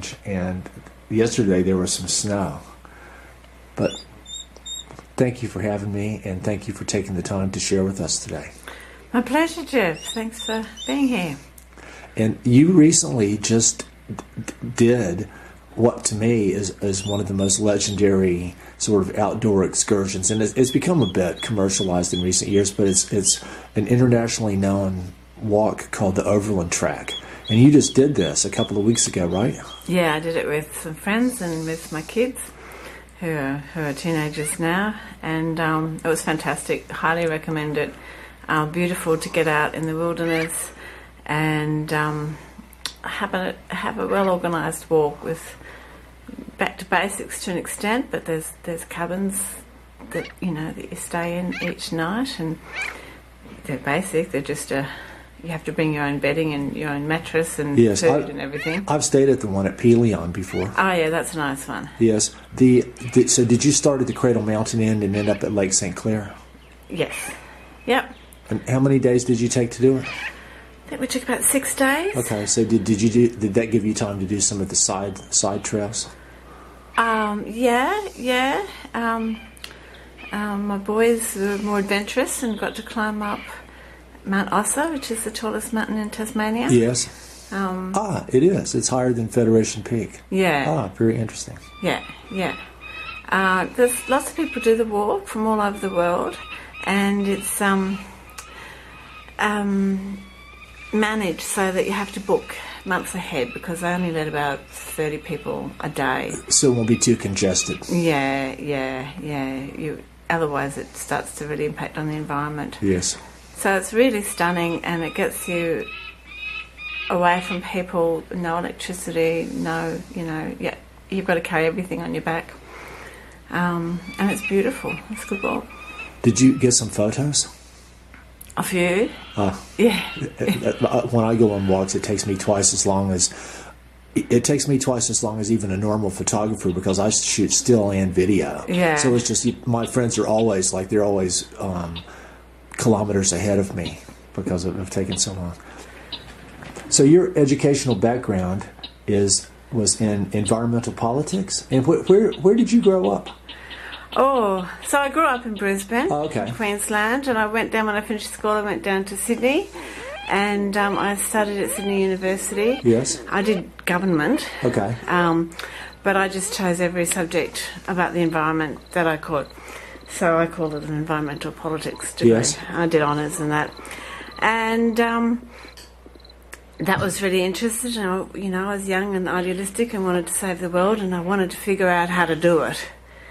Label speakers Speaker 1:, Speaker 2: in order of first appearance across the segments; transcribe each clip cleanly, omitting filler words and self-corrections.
Speaker 1: orange, and yesterday there was some snow. But thank you for having me, and thank you for taking the time to share with us today.
Speaker 2: My pleasure, Jeff. Thanks for being here.
Speaker 1: And you recently just did what to me is one of the most legendary sort of outdoor excursions, and it's become a bit commercialized in recent years, but it's an internationally known walk called the Overland Track. And you just did this a couple of weeks ago, right?
Speaker 2: Yeah, I did it with some friends and with my kids who are teenagers now, and it was fantastic. Highly recommend it. Beautiful to get out in the wilderness and have a well-organised walk with back to basics to an extent, but there's cabins that that you stay in each night, and they're basic. They're just you have to bring your own bedding and your own mattress and food and everything.
Speaker 1: I've stayed at the one at Pelion before.
Speaker 2: Oh yeah, that's a nice one.
Speaker 1: Yes. So did you start at the Cradle Mountain Inn and end up at Lake St. Clair?
Speaker 2: Yes. Yep.
Speaker 1: And how many days did you take to do it?
Speaker 2: I think we took about 6 days.
Speaker 1: Okay, so did that give you time to do some of the side trails?
Speaker 2: Yeah. My boys were more adventurous and got to climb up Mount Ossa, which is the tallest mountain in Tasmania.
Speaker 1: Yes. It is. It's higher than Federation Peak.
Speaker 2: Yeah.
Speaker 1: Very interesting.
Speaker 2: Yeah. There's lots of people do the walk from all over the world, and it's managed so that you have to book months ahead because they only let about 30 people a day.
Speaker 1: So it won't be too congested.
Speaker 2: Yeah. Otherwise it starts to really impact on the environment.
Speaker 1: Yes.
Speaker 2: So it's really stunning, and it gets you away from people, no electricity, you've got to carry everything on your back. And it's beautiful. It's a good walk.
Speaker 1: Did you get some photos?
Speaker 2: A few.
Speaker 1: Yeah. When I go on walks, it takes me twice as long as even a normal photographer because I shoot still and video.
Speaker 2: Yeah.
Speaker 1: So it's just my friends are always kilometers ahead of me because of taking so long. So your educational background was in environmental politics, and where did you grow up?
Speaker 2: Oh, so I grew up in Brisbane, Queensland, and when I finished school, I went down to Sydney, and I studied at Sydney University.
Speaker 1: Yes.
Speaker 2: I did government.
Speaker 1: Okay.
Speaker 2: But I just chose every subject about the environment that I could. So I called it an environmental politics degree.
Speaker 1: Yes.
Speaker 2: I did honours in that. And that was really interesting. I was young and idealistic and wanted to save the world, and I wanted to figure out how to do it.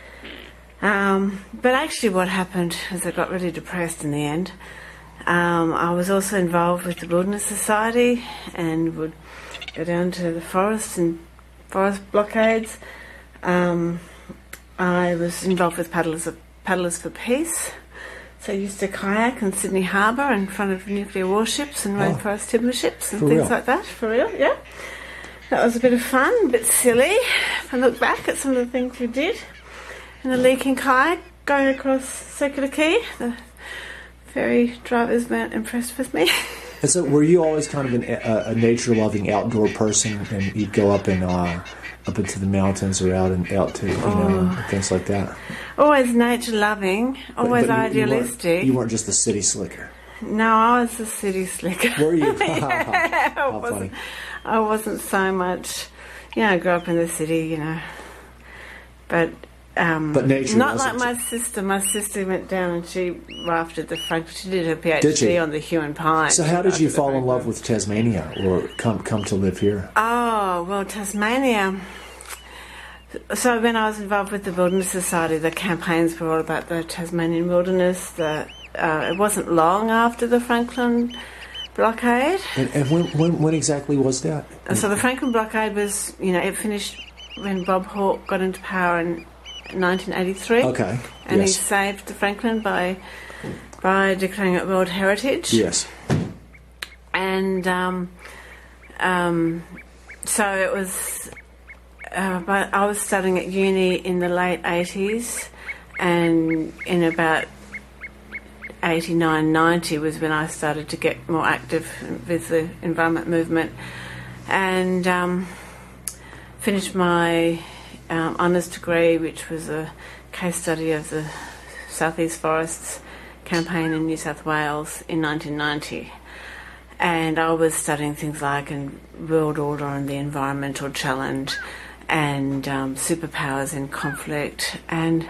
Speaker 2: But actually what happened was I got really depressed in the end. I was also involved with the Wilderness Society and would go down to the forests and forest blockades. I was involved with Paddlers for Peace. So I used to kayak in Sydney Harbour in front of nuclear warships and rainforest timber ships and things like that. For real, yeah. That was a bit of fun, a bit silly. If I look back at some of the things we did. In a leaking kayak going across Circular Quay. The ferry drivers weren't impressed with me.
Speaker 1: And so were you always kind of a nature-loving outdoor person, and you'd go up into the mountains or out to things like that?
Speaker 2: Always nature-loving, always idealistic.
Speaker 1: You weren't just a city slicker.
Speaker 2: No, I was a city slicker.
Speaker 1: Were you?
Speaker 2: Yeah, I wasn't so much. I grew up in the city, but
Speaker 1: nature
Speaker 2: not like my sister. My sister went down and she rafted the Franklin. She did her PhD on the Huon Pine.
Speaker 1: So how did you fall in love with Tasmania or come to live here?
Speaker 2: Oh, well, Tasmania. So when I was involved with the Wilderness Society, the campaigns were all about the Tasmanian wilderness. It wasn't long after the Franklin blockade.
Speaker 1: And when exactly was that?
Speaker 2: So the Franklin blockade was, it finished when Bob Hawke got into power in 1983.
Speaker 1: Okay.
Speaker 2: And he saved the Franklin by declaring it World Heritage.
Speaker 1: Yes.
Speaker 2: And so it was. But I was studying at uni in the late 80s, and in about 89, 90 was when I started to get more active with the environment movement. And finished my honours degree, which was a case study of the Southeast Forests campaign in New South Wales in 1990. And I was studying things like world order and the environmental challenge and superpowers in conflict. And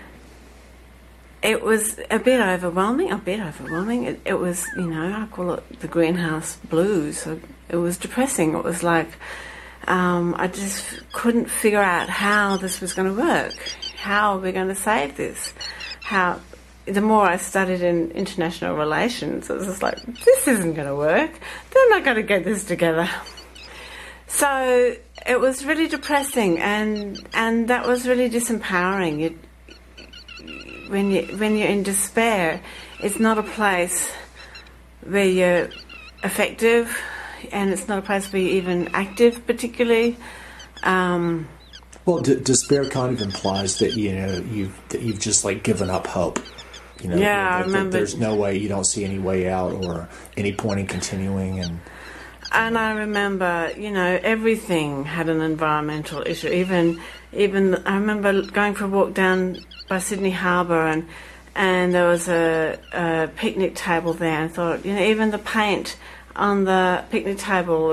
Speaker 2: it was a bit overwhelming. It was, I call it the greenhouse blues. It was depressing. It was like I just couldn't figure out how this was going to work. How are we going to save this? The more I studied in international relations, it was just like, this isn't going to work. They're not going to get this together. So it was really depressing, and that was really disempowering. When you're in despair, it's not a place where you're effective, and it's not a place where you're even active particularly.
Speaker 1: Well, despair kind of implies that you've just like given up hope.
Speaker 2: I remember.
Speaker 1: There's no way, you don't see any way out or any point in continuing, and
Speaker 2: I remember, everything had an environmental issue. Even I remember going for a walk down by Sydney Harbour, and there was a picnic table there, and I thought, even the paint on the picnic table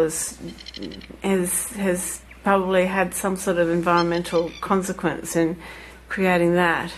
Speaker 2: has probably had some sort of environmental consequence in creating that.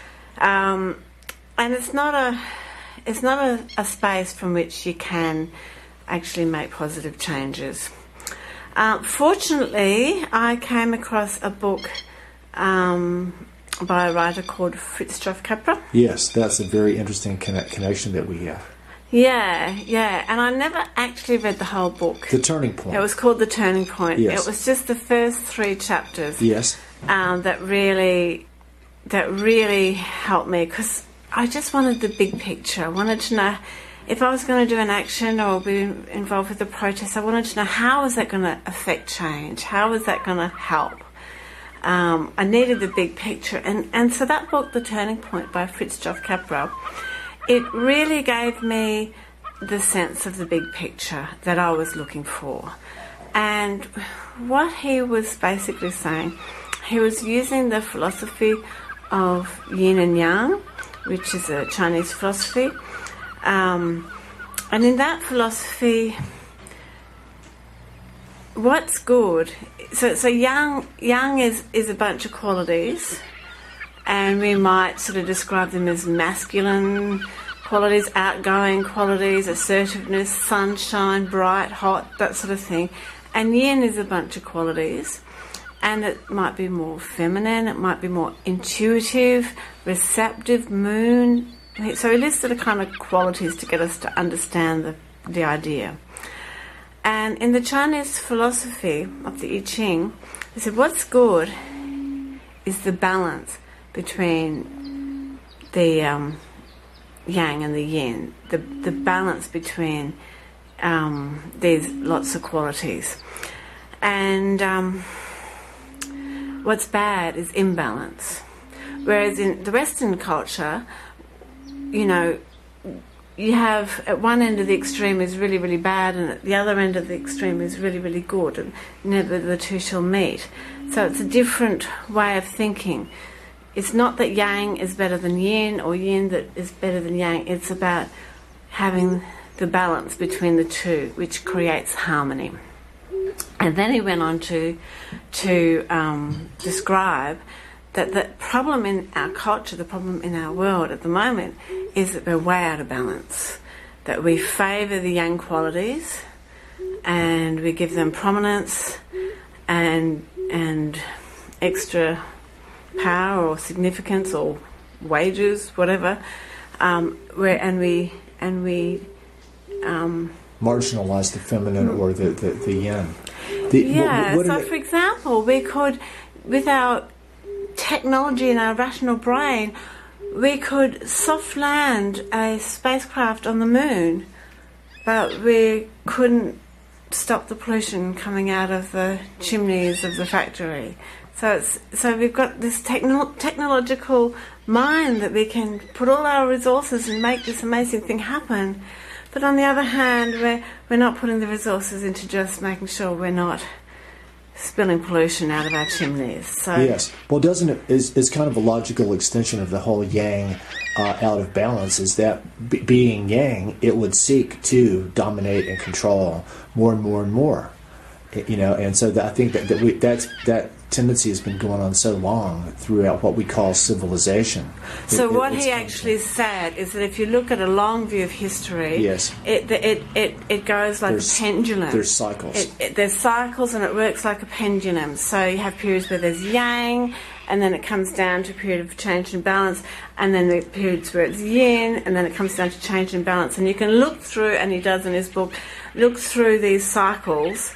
Speaker 2: And it's not a space from which you can actually make positive changes. Fortunately, I came across a book by a writer called Fritjof Capra.
Speaker 1: Yes, that's a very interesting connection that we have.
Speaker 2: Yeah, and I never actually read the whole book.
Speaker 1: The Turning Point.
Speaker 2: It was called The Turning Point.
Speaker 1: Yes.
Speaker 2: It was just the first 3 chapters.
Speaker 1: Yes.
Speaker 2: That really helped me, because I just wanted the big picture. I wanted to know if I was going to do an action or be involved with the protest. I wanted to know, how is that going to affect change? How is that going to help? I needed the big picture, and so that book, The Turning Point by Fritjof Capra, it really gave me the sense of the big picture that I was looking for. And what he was basically saying, he was using the philosophy of yin and yang, which is a Chinese philosophy. And in that philosophy, what's good? So yang is a bunch of qualities, and we might sort of describe them as masculine qualities, outgoing qualities, assertiveness, sunshine, bright, hot, that sort of thing. And yin is a bunch of qualities, and it might be more feminine, it might be more intuitive, receptive, moon. So he listed a kind of qualities to get us to understand the idea. And in the Chinese philosophy of the I Ching, he said what's good is the balance between the yang and the yin, the balance between these lots of qualities. And what's bad is imbalance. Whereas in the Western culture, you have at one end of the extreme is really, really bad, and at the other end of the extreme is really, really good, and never the two shall meet. So it's a different way of thinking. It's not that yang is better than yin or yin that is better than yang. It's about having the balance between the two, which creates harmony. And then he went on to describe that the problem in our culture, the problem in our world at the moment, is that we're way out of balance, that we favour the yang qualities and we give them prominence and extra power or significance or wages, whatever, we
Speaker 1: marginalize the feminine or the yin.
Speaker 2: For example, we could, with our technology and our rational brain, we could soft land a spacecraft on the moon, but we couldn't stop the pollution coming out of the chimneys of the factory. So we've got this technological mind that we can put all our resources and make this amazing thing happen. But on the other hand, we're not putting the resources into just making sure we're not spilling pollution out of our chimneys. So
Speaker 1: yes. Well, doesn't it is kind of a logical extension of the whole yang out of balance? Is that being yang, it would seek to dominate and control more and more and more. And so I think that tendency has been going on so long throughout what we call civilization.
Speaker 2: So what he actually said is that if you look at a long view of history,
Speaker 1: yes,
Speaker 2: it goes like a pendulum.
Speaker 1: There's cycles.
Speaker 2: There's cycles, and it works like a pendulum. So you have periods where there's yang, and then it comes down to a period of change and balance, and then the periods where it's yin, and then it comes down to change and balance. And you can look through, and he does in his book, look through these cycles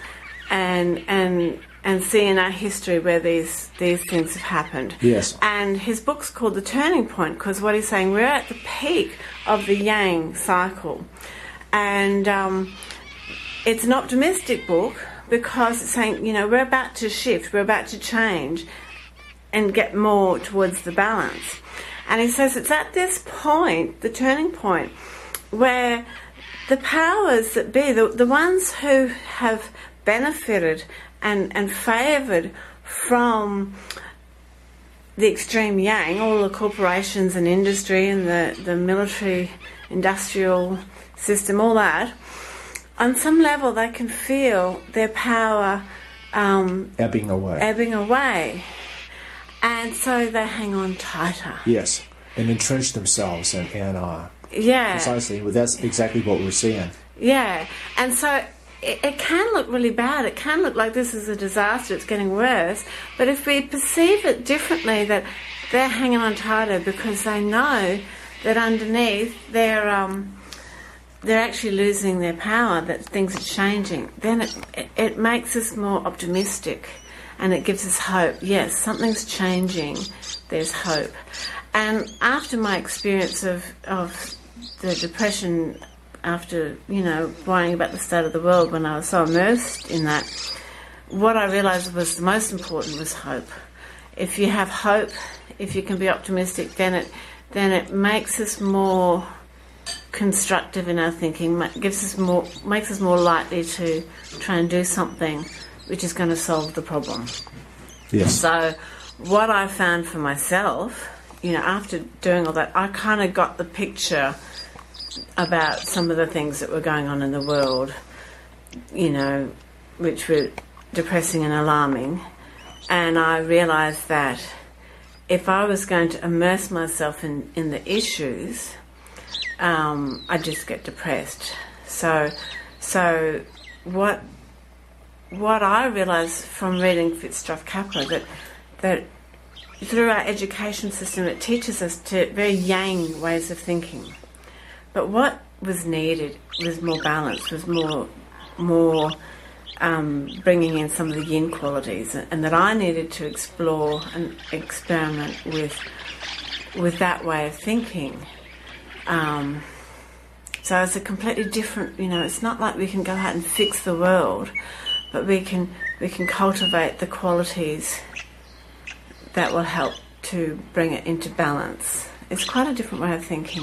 Speaker 2: and see in our history where these things have happened.
Speaker 1: Yes.
Speaker 2: And his book's called The Turning Point, because what he's saying, we're at the peak of the yang cycle. And it's an optimistic book because it's saying, we're about to shift, we're about to change and get more towards the balance. And he says it's at this point, the turning point, where the powers that be, the ones who have benefited and favoured from the extreme yang, all the corporations and industry and the military industrial system, all that, on some level they can feel their power
Speaker 1: ebbing away.
Speaker 2: And so they hang on tighter.
Speaker 1: Yes, and entrench themselves and
Speaker 2: yeah.
Speaker 1: Precisely. Well, that's exactly what we're seeing.
Speaker 2: Yeah, and so it can look really bad. It can look like this is a disaster, it's getting worse. But if we perceive it differently, that they're hanging on tighter because they know that underneath they're actually losing their power, that things are changing, then it makes us more optimistic and it gives us hope. Yes, something's changing, there's hope. And after my experience of the depression, after, worrying about the state of the world, when I was so immersed in that, what I realised was the most important was hope. If you have hope, if you can be optimistic, then it makes us more constructive in our thinking, makes us more likely to try and do something which is going to solve the problem.
Speaker 1: Yes.
Speaker 2: So what I found for myself, after doing all that, I kind of got the picture about some of the things that were going on in the world, which were depressing and alarming. And I realised that if I was going to immerse myself in the issues, I'd just get depressed. So what I realised from reading Fitzgerald Capra, that through our education system, it teaches us to very yang ways of thinking. But what was needed was more balance, was more bringing in some of the yin qualities, and that I needed to explore and experiment with that way of thinking. So it's a completely different, it's not like we can go out and fix the world, but we can cultivate the qualities that will help to bring it into balance. It's quite a different way of thinking.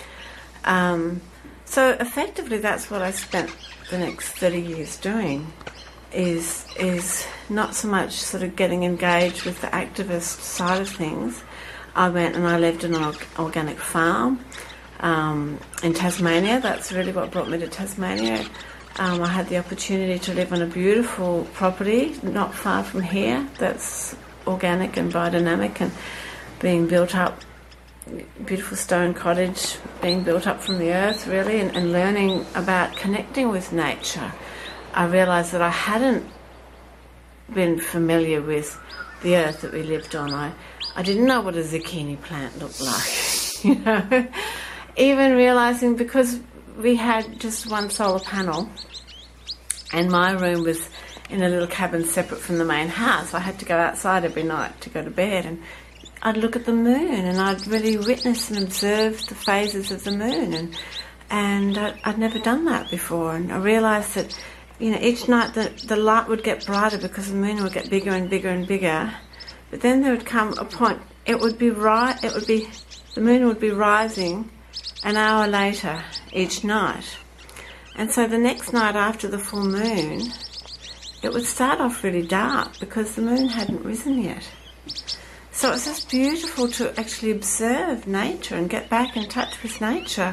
Speaker 2: So effectively that's what I spent the next 30 years doing, is not so much sort of getting engaged with the activist side of things. I went and I lived in an organic farm in Tasmania. That's really what brought me to Tasmania. I had the opportunity to live on a beautiful property not far from here that's organic and biodynamic and being built up, beautiful stone cottage being built up from the earth, really, and learning about connecting with nature. I realised that I hadn't been familiar with the earth that we lived on. I didn't know what a zucchini plant looked like, Even realising, because we had just one solar panel and my room was in a little cabin separate from the main house, I had to go outside every night to go to bed, and I'd look at the moon and I'd really witness and observe the phases of the moon, and I'd never done that before. And I realised that each night the light would get brighter because the moon would get bigger and bigger and bigger, but then there would come a point, the moon would be rising an hour later each night. And so the next night after the full moon, it would start off really dark because the moon hadn't risen yet. So it's just beautiful to actually observe nature and get back in touch with nature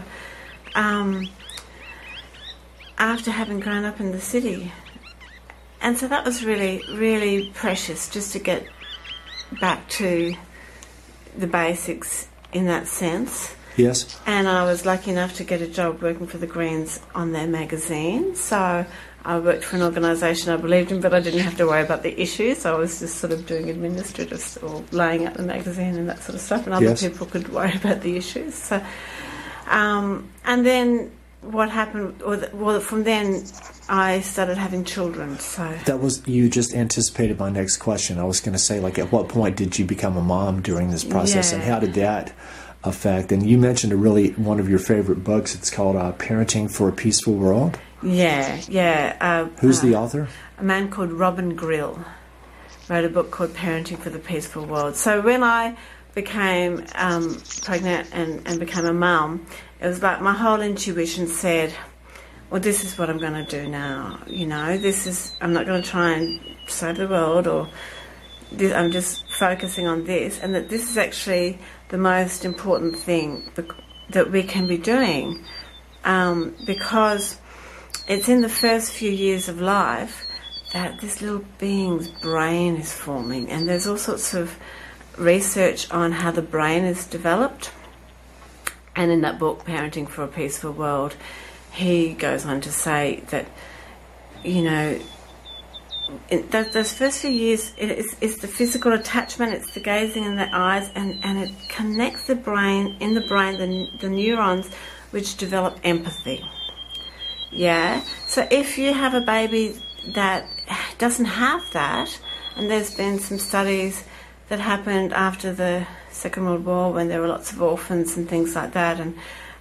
Speaker 2: after having grown up in the city. And so that was really, really precious, just to get back to the basics in that sense.
Speaker 1: Yes.
Speaker 2: And I was lucky enough to get a job working for the Greens on their magazine. So I worked for an organisation I believed in, but I didn't have to worry about the issues. I was just sort of doing administrative or laying out the magazine and that sort of stuff, and other people could worry about the issues. So, and then what happened? Well, from then I started having children. So
Speaker 1: that was, you just anticipated my next question. I was going to say, like, at what point did you become a mom during this process, and how did that affect? And you mentioned one of your favorite books. It's called Parenting for a Peaceful World.
Speaker 2: Yeah.
Speaker 1: Who's the author?
Speaker 2: A man called Robin Grill wrote a book called Parenting for the Peaceful World. So when I became pregnant and became a mum, it was like my whole intuition said, well, this is what I'm going to do now. I'm not going to try and save the world, or I'm just focusing on this, and that this is actually the most important thing that we can be doing, because it's in the first few years of life that this little being's brain is forming, and there's all sorts of research on how the brain is developed. And in that book, Parenting for a Peaceful World, he goes on to say that, in those first few years, it's the physical attachment, it's the gazing in the eyes, and it connects the brain, the neurons which develop empathy. Yeah? So if you have a baby that doesn't have that, and there's been some studies that happened after the Second World War when there were lots of orphans and things like that, and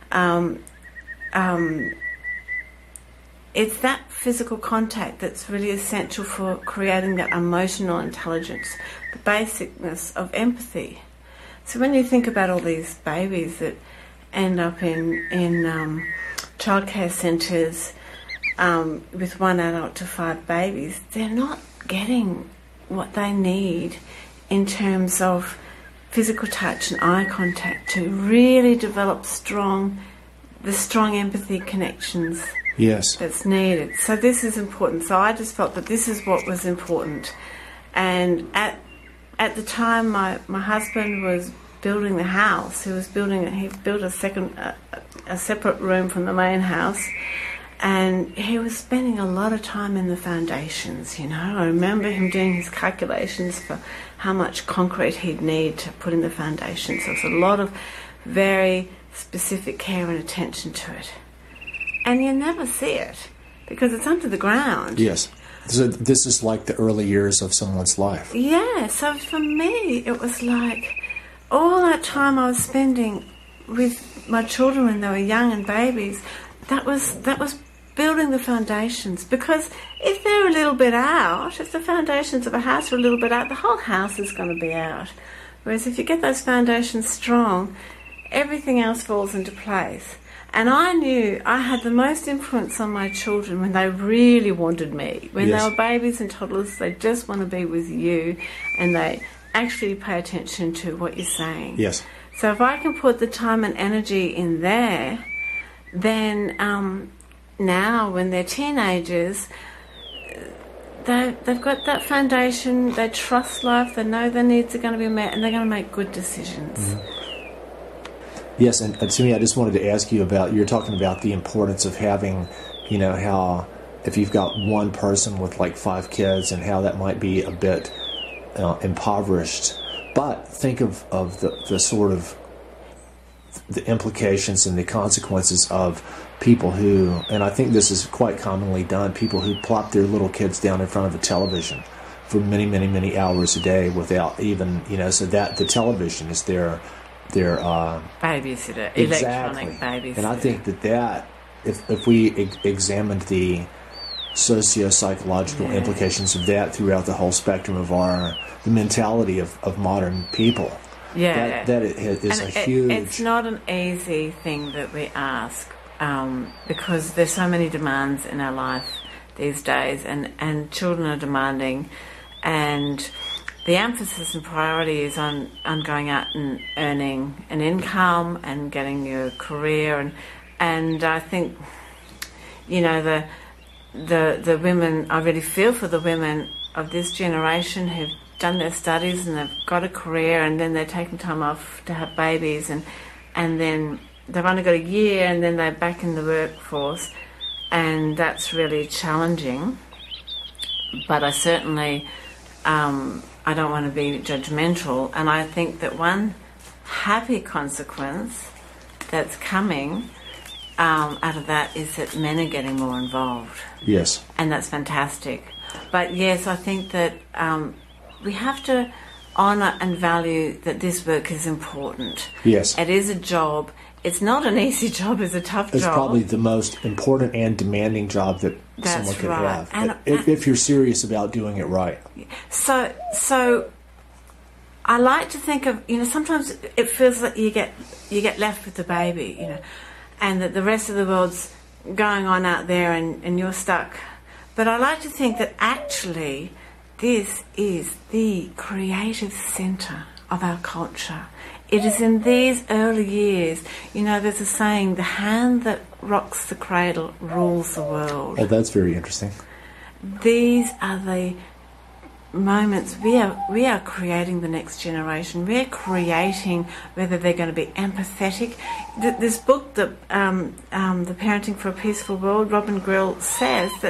Speaker 2: it's that physical contact that's really essential for creating that emotional intelligence, the basicness of empathy. So when you think about all these babies that end up in childcare centres with one adult to 5 babies, they're not getting what they need in terms of physical touch and eye contact to really develop the strong empathy connections.
Speaker 1: Yes.
Speaker 2: That's needed. So this is important. So I just felt that this is what was important. And at the time my husband was building the house, he built a separate room from the main house, and he was spending a lot of time in the foundations, I remember him doing his calculations for how much concrete he'd need to put in the foundations. So it was a lot of very specific care and attention to it. And you never see it because it's under the ground.
Speaker 1: Yes. So this is like the early years of someone's life.
Speaker 2: Yeah. So for me, it was like all that time I was spending with my children when they were young and babies, that was building the foundations. Because if they're a little bit out, if the foundations of a house are a little bit out, the whole house is going to be out. Whereas if you get those foundations strong, everything else falls into place. And I knew I had the most influence on my children when they really wanted me. When they were babies and toddlers, they just want to be with you, and they actually pay attention to what you're saying.
Speaker 1: Yes.
Speaker 2: So if I can put the time and energy in there, then now when they're teenagers, they've got that foundation, they trust life, they know their needs are going to be met, and they're going to make good decisions.
Speaker 1: Mm-hmm. Yes, and to me, I just wanted to ask you about, you're talking about the importance of having, how if you've got one person with like 5 kids and how that might be a bit impoverished. But think of the sort of the implications and the consequences of people who, and I think this is quite commonly done, people who plop their little kids down in front of a television for many, many, many hours a day without even, so that the television is their
Speaker 2: babysitter, electronic babysitter.
Speaker 1: And I think that if we examined the socio-psychological implications of that throughout the whole spectrum of the mentality of modern people, that is a huge...
Speaker 2: It's not an easy thing that we ask, because there's so many demands in our life these days, and children are demanding, and the emphasis and priority is on going out and earning an income and getting your career, and I think, you know, the women, I really feel for the women of this generation who've done their studies and they've got a career, and then they're taking time off to have babies, and then they've only got a year and then they're back in the workforce, and that's really challenging. But I certainly, I don't want to be judgmental, and I think that one happy consequence that's coming out of that is that men are getting more involved.
Speaker 1: Yes.
Speaker 2: And that's fantastic. But yes, I think that we have to honour and value that this work is important.
Speaker 1: Yes.
Speaker 2: It is a job. It's not an easy job. It's a tough job.
Speaker 1: It's probably the most important and demanding job that someone could have. And if you're serious about doing it right.
Speaker 2: So I like to think of, you know, sometimes it feels like you get left with the baby, you know, and that the rest of the world's going on out there and you're stuck. But I like to think that actually this is the creative centre of our culture. It is in these early years, you know, there's a saying, the hand that rocks the cradle rules the world.
Speaker 1: Oh, that's very interesting.
Speaker 2: These are the moments we are creating the next generation. We're creating whether they're going to be empathetic. This book, the Parenting for a Peaceful World, Robin Grill says that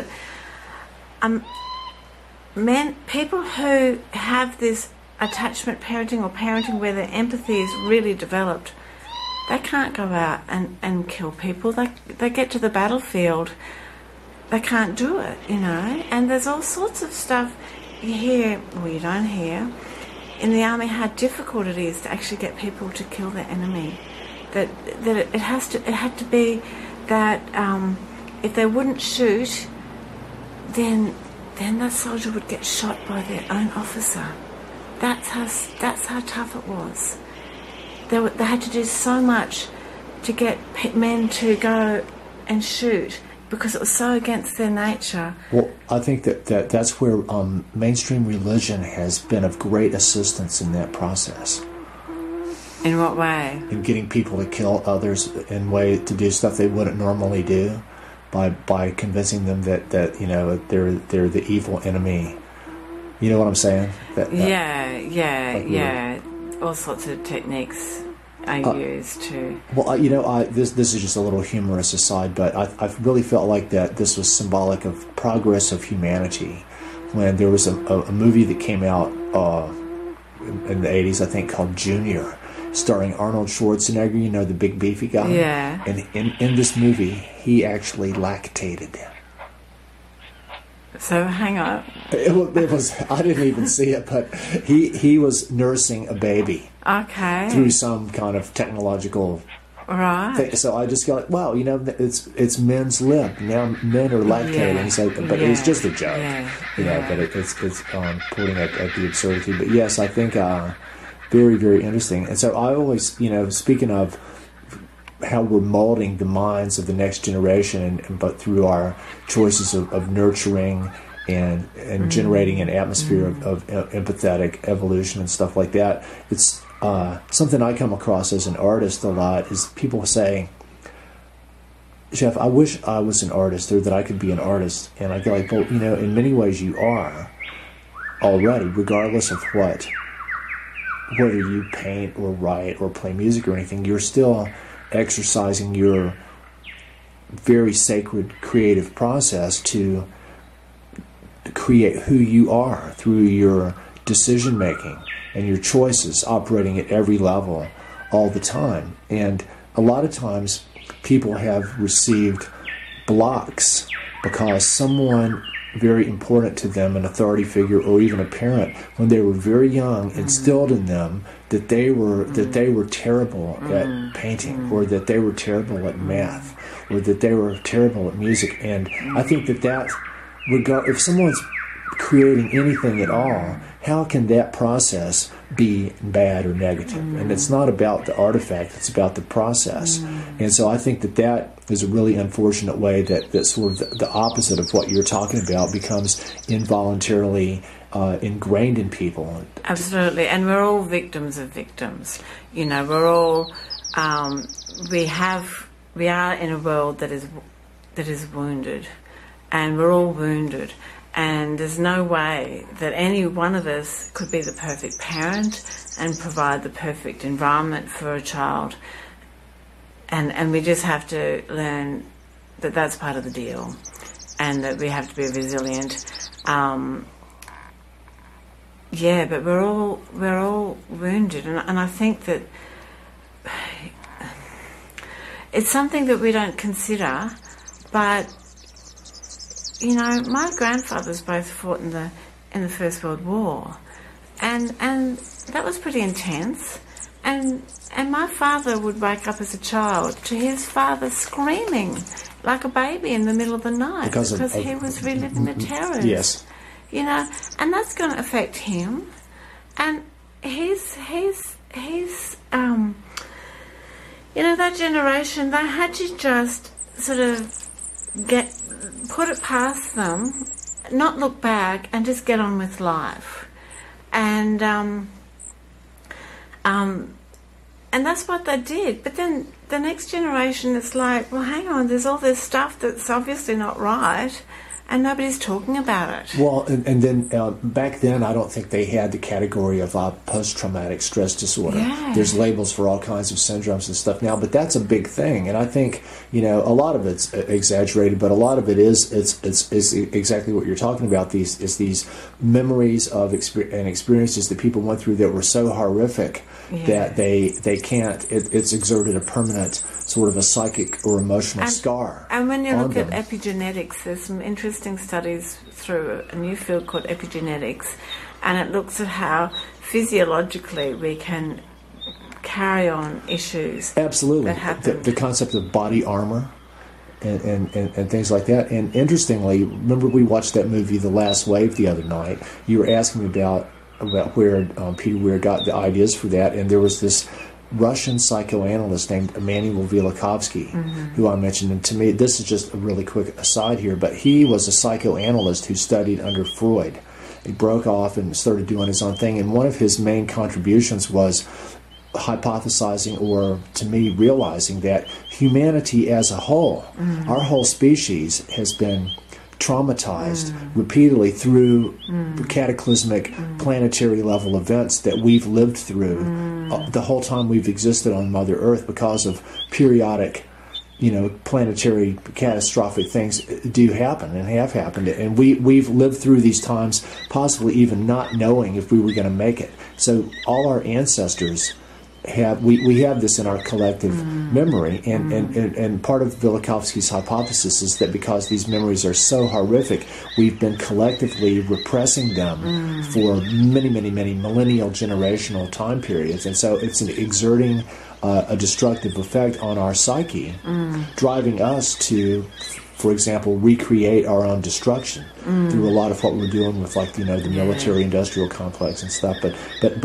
Speaker 2: people who have this attachment parenting or parenting where their empathy is really developed, they can't go out and kill people. They get to the battlefield, they can't do it, you know. And there's all sorts of stuff you hear, or you don't hear, in the army, how difficult it is to actually get people to kill their enemy. That it had to be that if they wouldn't shoot, then that soldier would get shot by their own officer. That's how tough it was. They had to do so much to get men to go and shoot because it was so against their nature.
Speaker 1: Well, I think that's where mainstream religion has been of great assistance in that process.
Speaker 2: In what way?
Speaker 1: In getting people to kill others in way to do stuff they wouldn't normally do, by convincing them that you know they're the evil enemy. You know what I'm saying?
Speaker 2: Yeah. All sorts of techniques are used to. Well,
Speaker 1: you know, this is just a little humorous aside, but I really felt like that this was symbolic of progress of humanity. When there was a movie that came out in the 80s, I think, called Junior, starring Arnold Schwarzenegger, you know, the big beefy guy.
Speaker 2: Yeah.
Speaker 1: And in this movie, he actually lactated.
Speaker 2: So hang on.
Speaker 1: It was. I didn't even see it, but he was nursing a baby.
Speaker 2: Okay.
Speaker 1: Through some kind of technological.
Speaker 2: Right.
Speaker 1: Thing. So I just got, wow, you know, it's men's lip. Now men are lactating.
Speaker 2: Yeah.
Speaker 1: So, but it's just a joke.
Speaker 2: Yeah.
Speaker 1: You know, but it's pulling at the absurdity. But yes, I think very, very interesting. And so I always, you know, speaking of how we're molding the minds of the next generation, but through our choices of nurturing and generating an atmosphere of empathetic evolution and stuff like that. It's something I come across as an artist a lot is people say, Jeff, I wish I was an artist or that I could be an artist. And I go like, well, you know, in many ways you are already, regardless of whether you paint or write or play music or anything, you're still exercising your very sacred creative process to create who you are through your decision making and your choices operating at every level all the time. And a lot of times people have received blocks because someone very important to them, an authority figure or even a parent, when they were very young, instilled in them that they were terrible at painting, or that they were terrible at math, or that they were terrible at music. And I think that if someone's creating anything at all, how can that process be bad or negative? And it's not about the artifact, it's about the process. And so I think that is a really unfortunate way that sort of the opposite of what you're talking about becomes involuntarily ingrained in people.
Speaker 2: Absolutely, and we're all victims of victims. We're all we are in a world that is wounded, and we're all wounded. And there's no way that any one of us could be the perfect parent and provide the perfect environment for a child. And we just have to learn that that's part of the deal, and that we have to be resilient. But we're all wounded, and I think that it's something that we don't consider, but my grandfathers both fought in the First World War, and that was pretty intense. And my father would wake up as a child to his father screaming like a baby in the middle of the night because he was reliving the terrors.
Speaker 1: Yes,
Speaker 2: and that's going to affect him. And he's that generation, they had to just sort of put it past them, not look back, and just get on with life. And that's what they did. But then the next generation, it's like, well, hang on, there's all this stuff that's obviously not right, and nobody's talking about it.
Speaker 1: Well, and then back then, I don't think they had the category of post-traumatic stress disorder.
Speaker 2: Yeah.
Speaker 1: There's labels for all kinds of syndromes and stuff now, but that's a big thing. And I think, a lot of it's exaggerated, but a lot of it is exactly what you're talking about. These memories of and experiences that people went through that were so horrific that they can't. It's exerted a permanent sort of a psychic or emotional scar.
Speaker 2: And when you look at epigenetics, there's some interesting studies through a new field called epigenetics, and it looks at how physiologically we can carry on issues.
Speaker 1: Absolutely.
Speaker 2: That happen.
Speaker 1: The concept of body armor and things like that. And interestingly, remember we watched that movie The Last Wave the other night. You were asking me about where Peter Weir got the ideas for that, and there was this Russian psychoanalyst named Emmanuel Velikovsky, who I mentioned. And to me, this is just a really quick aside here, but he was a psychoanalyst who studied under Freud. He broke off and started doing his own thing, and one of his main contributions was hypothesizing, or to me realizing, that humanity as a whole, our whole species, has been traumatized repeatedly through cataclysmic planetary level events that we've lived through the whole time we've existed on Mother Earth, because of periodic planetary catastrophic things do happen and have happened, and we've lived through these times possibly even not knowing if we were going to make it. So all our ancestors we have this in our collective memory, and part of Velikovsky's hypothesis is that because these memories are so horrific, we've been collectively repressing them for many, many, many millennial generational time periods, and so it's exerting a destructive effect on our psyche, driving us to, for example, recreate our own destruction through a lot of what we're doing with, like, the military-industrial complex and stuff. But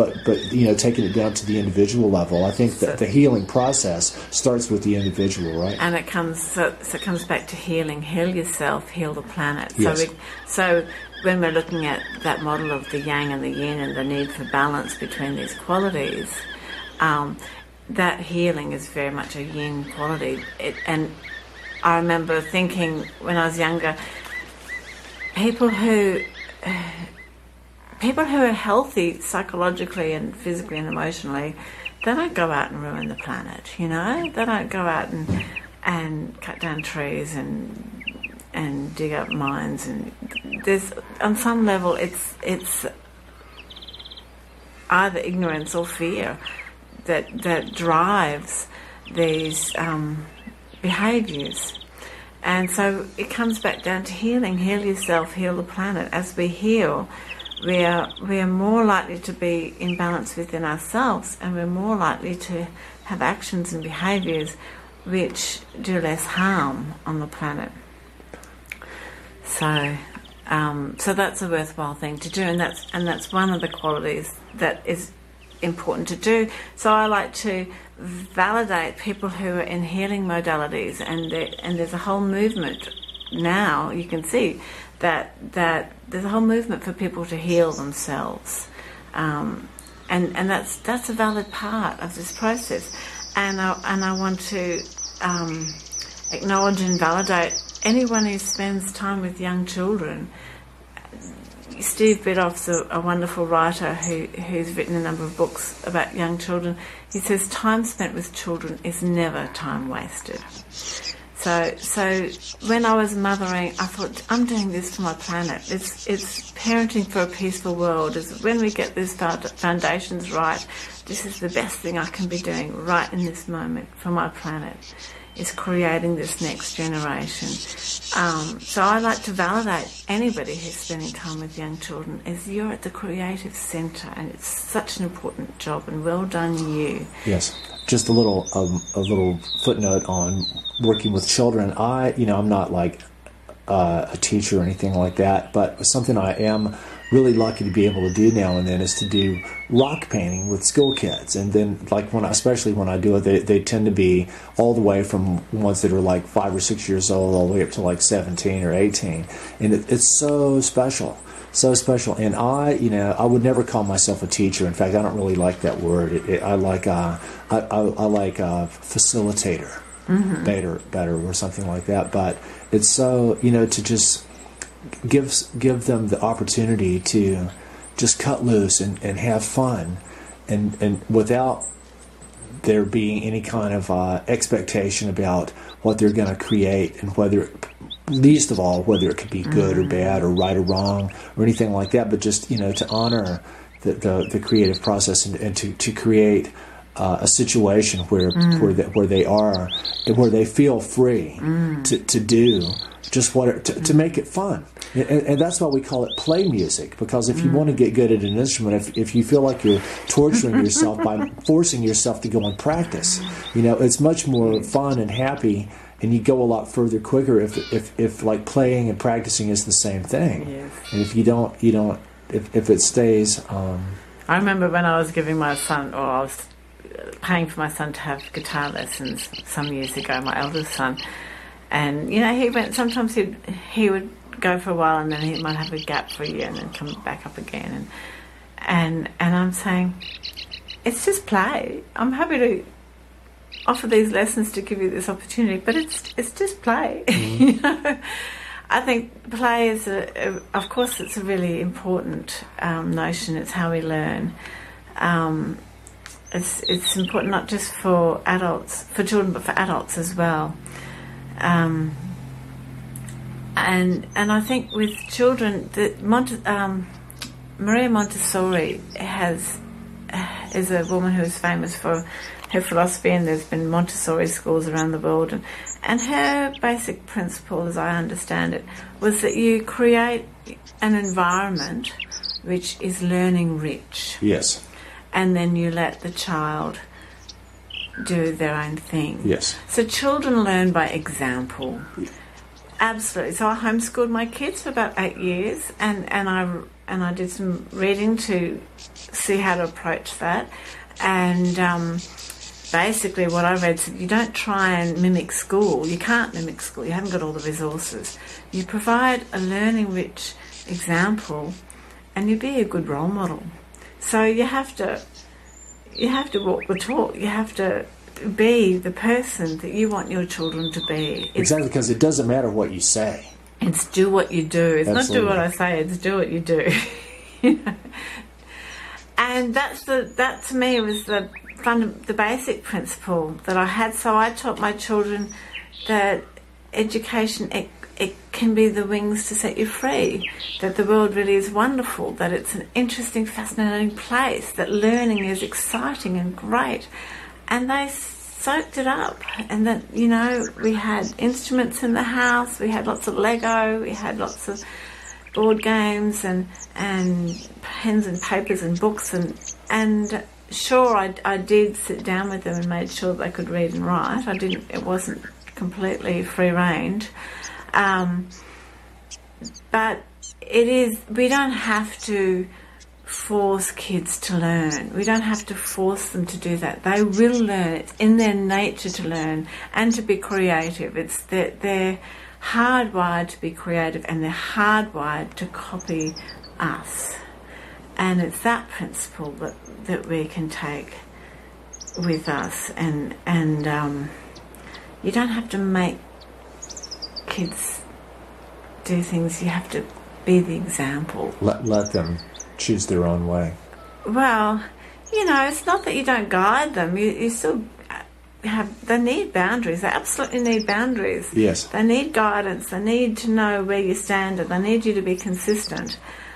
Speaker 1: taking it down to the individual level, I think that the healing process starts with the individual, right?
Speaker 2: And it comes back to healing. Heal yourself, heal the planet.
Speaker 1: Yes.
Speaker 2: So when we're looking at that model of the yang and the yin and the need for balance between these qualities, that healing is very much a yin quality. And I remember thinking when I was younger, people who are healthy psychologically and physically and emotionally, they don't go out and ruin the planet, They don't go out and cut down trees and dig up mines. And there's, on some level, it's either ignorance or fear that drives these behaviours. And so it comes back down to healing. Heal yourself, heal the planet. As we heal, we are more likely to be in balance within ourselves, and we're more likely to have actions and behaviours which do less harm on the planet. So So that's a worthwhile thing to do, and that's one of the qualities that is important to do. So I like to validate people who are in healing modalities, and there's a whole movement now. You can see that there's a whole movement for people to heal themselves, and that's a valid part of this process. And I want to acknowledge and validate anyone who spends time with young children. Steve Biddulph's a wonderful writer who's written a number of books about young children. He says time spent with children is never time wasted. So when I was mothering, I thought, I'm doing this for my planet. It's parenting for a peaceful world. It's when we get these foundations right, this is the best thing I can be doing right in this moment for my planet, is creating this next generation. So I like to validate anybody who's spending time with young children as you're at the creative centre, and it's such an important job, and well done you.
Speaker 1: Yes. Just a little footnote on working with children. I'm not like a teacher or anything like that, but something I am really lucky to be able to do now and then is to do rock painting with school kids. And then, especially when I do it, they tend to be all the way from ones that are like 5 or 6 years old all the way up to like 17 or 18, and it's so special. So special. And I would never call myself a teacher. In fact, I don't really like that word. I like facilitator, better, or something like that. But it's so, to just give them the opportunity to just cut loose and have fun, and without there being any kind of expectation about what they're going to create, and least of all, whether it could be good or bad or right or wrong or anything like that, but just, to honor the creative process, and to create a situation where they feel free to do just to make it fun. And that's why we call it play music, because if you want to get good at an instrument, if you feel like you're torturing yourself by forcing yourself to go and practice, it's much more fun and happy, and you go a lot further quicker if like playing and practicing is the same thing.
Speaker 2: Yes.
Speaker 1: And if you don't, if it stays.
Speaker 2: I remember when I was giving my son, or I was paying for my son to have guitar lessons some years ago, my eldest son, and he went. Sometimes he would go for a while, and then he might have a gap for a year, and then come back up again. And I'm saying, it's just play. I'm happy to offer these lessons to give you this opportunity, but it's just play. I think play is of course it's a really important notion. It's how we learn. It's important not just for children, but for adults as well. And I think with children, Maria Montessori is a woman who is famous for her philosophy, and there's been Montessori schools around the world, and her basic principle, as I understand it, was that you create an environment which is learning rich.
Speaker 1: Yes.
Speaker 2: And then you let the child do their own thing.
Speaker 1: Yes.
Speaker 2: So children learn by example. Absolutely. So I homeschooled my kids for about 8 years, and I did some reading to see how to approach that. And basically what I read said, you don't try and mimic school. You can't mimic school. You haven't got all the resources. You provide a learning-rich example, and you be a good role model. So you have to walk the talk. You have to be the person that you want your children to be.
Speaker 1: Exactly, because it doesn't matter what you say.
Speaker 2: It's do what you do. It's
Speaker 1: Absolutely.
Speaker 2: not do what I say, it's do what you do. And that to me was the basic principle that I had. So I taught my children that education, it can be the wings to set you free, that the world really is wonderful, that it's an interesting, fascinating place, that learning is exciting and great. And they soaked it up, and that, we had instruments in the house, we had lots of Lego, we had lots of board games and pens and papers and books, and sure, I did sit down with them and made sure they could read and write. It wasn't completely free range, but it is. We don't have to force kids to learn. We don't have to force them to do that. They will learn. It's in their nature to learn and to be creative. It's that they're hardwired to be creative, and they're hardwired to copy us. And it's that principle that we can take with us, and you don't have to make kids do things. You have to be the example.
Speaker 1: Let them choose their own way.
Speaker 2: Well, it's not that you don't guide them. You still they need boundaries. They absolutely need boundaries.
Speaker 1: Yes.
Speaker 2: They need guidance. They need to know where you stand, and they need you to be consistent.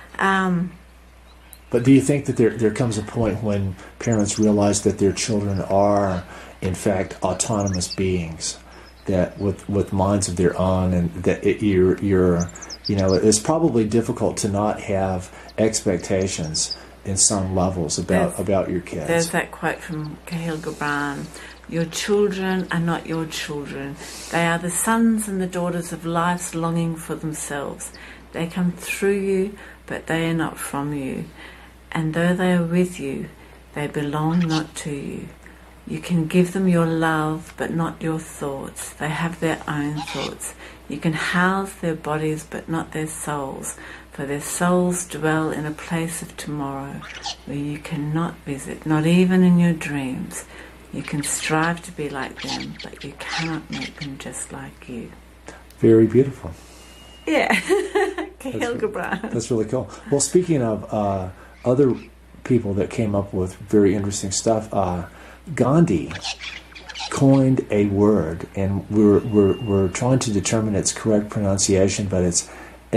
Speaker 1: But do you think that there comes a point when parents realize that their children are, in fact, autonomous beings, that with minds of their own, and that it's probably difficult to not have expectations in some levels about your kids?
Speaker 2: There's that quote from Kahlil Gibran: "Your children are not your children. They are the sons and the daughters of life's longing for themselves. They come through you, but they are not from you. And though they are with you, they belong not to you. You can give them your love, but not your thoughts. They have their own thoughts. You can house their bodies, but not their souls. For their souls dwell in a place of tomorrow where you cannot visit, not even in your dreams. You can strive to be like them, but you cannot make them just like you."
Speaker 1: Very beautiful.
Speaker 2: Yeah. Kahlil Gibran.
Speaker 1: That's really cool. Well, speaking of other people that came up with very interesting stuff, Gandhi coined a word, and we're trying to determine its correct pronunciation, but it's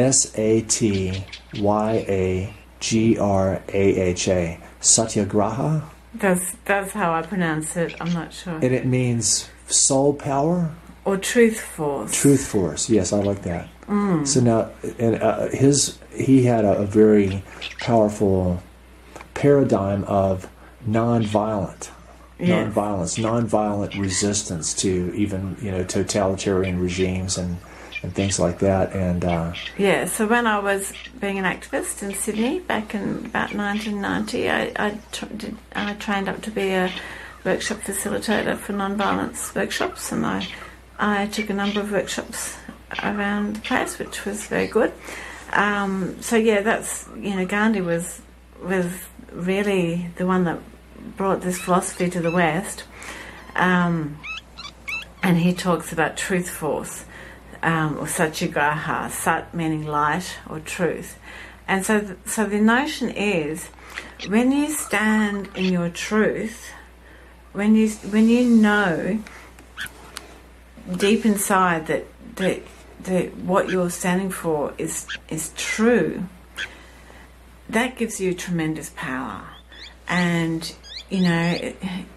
Speaker 1: Satyagraha, Satyagraha.
Speaker 2: That's how I pronounce it. I'm not sure.
Speaker 1: And it means soul power?
Speaker 2: Or truth force.
Speaker 1: Truth force, yes, I like that. So now, and he had a very powerful paradigm of nonviolence, nonviolent resistance to even totalitarian regimes and things like that. And
Speaker 2: so when I was being an activist in Sydney back in about 1990, I trained up to be a workshop facilitator for nonviolence workshops, and I took a number of workshops around the place, which was very good. That's Gandhi was really the one that brought this philosophy to the West, and he talks about truth force, or satyagraha, sat meaning light or truth. And so the notion is, when you stand in your truth, when you know deep inside that what you're standing for is true, that gives you tremendous power. And it